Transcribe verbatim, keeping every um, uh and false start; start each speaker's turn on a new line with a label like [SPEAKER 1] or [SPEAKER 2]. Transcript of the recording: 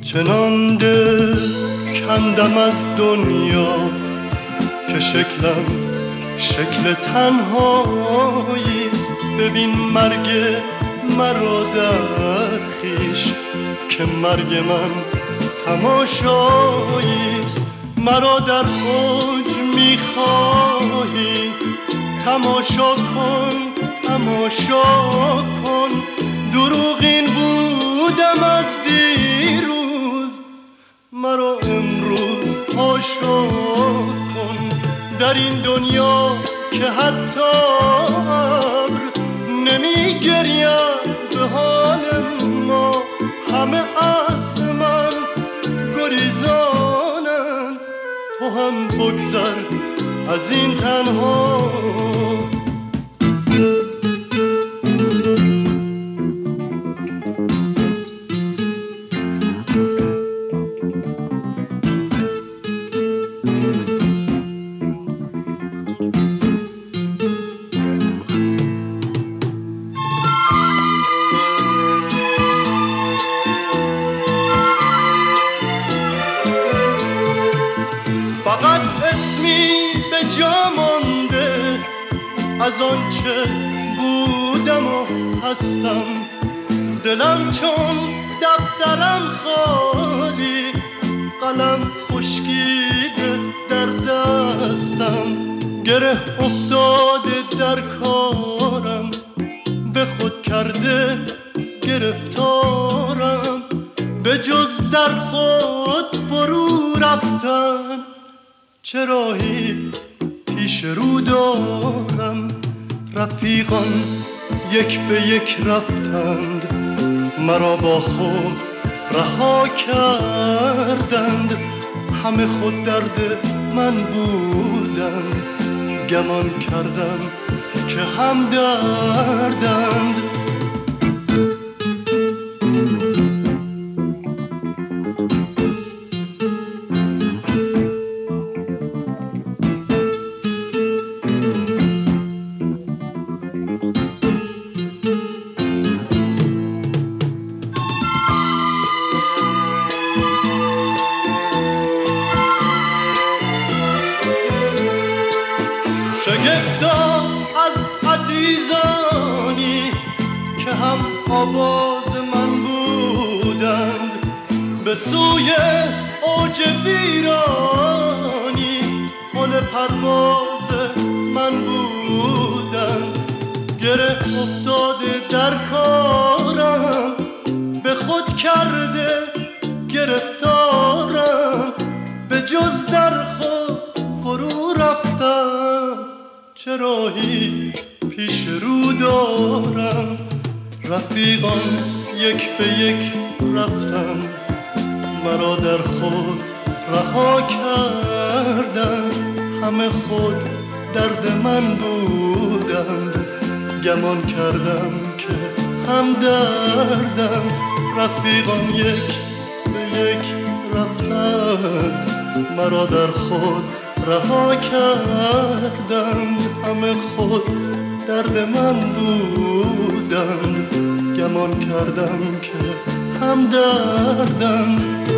[SPEAKER 1] چنان دل کندم از دنیا که شکلم شکل تنهاییست. ببین مرگ مرا در خویش که مرگ من تماشاییست. مرا در اوج میخواهی تماشا کن تماشا کن. دروغین بودم از دیروز مرا امروز حاشا کن. در این دنیا که حتی ابر نمیگرید به حال ما، همه از من گریزانند. تو هم بگذر از این تنها. فقط اسمی به جا مانده از آنچه بودم و هستم. دلم چون دفترم خالی، قلم خشکیده در دستم. گره افتاده در کارم، به خود کرده گرفتارم. به جز در خود فرو رفتن چه راهی پیش رو دارم. رفیقان یک به یک رفتند، مرا با خود رها کردند. همه خود درد من بودند، گمان کردم که هم دردند. شگفتا از عزیزانی که هم آواز من بودند، به سوی اوج ویرانی پل پرواز من بودند. گره افتاده در کارم، به خود کرده گرفتارم. به جز در خود فرو رفتم چه راهی پیش رو دارم. رفیقان یک به یک رفتند، مرا در خود رها کردند. همه خود درد من بودند، گمان کردم که هم دردند. رفیقان یک به یک رفتند، مرا در خود رها کردند. همه خود درد من بودند، گمان کردم که هم دردند.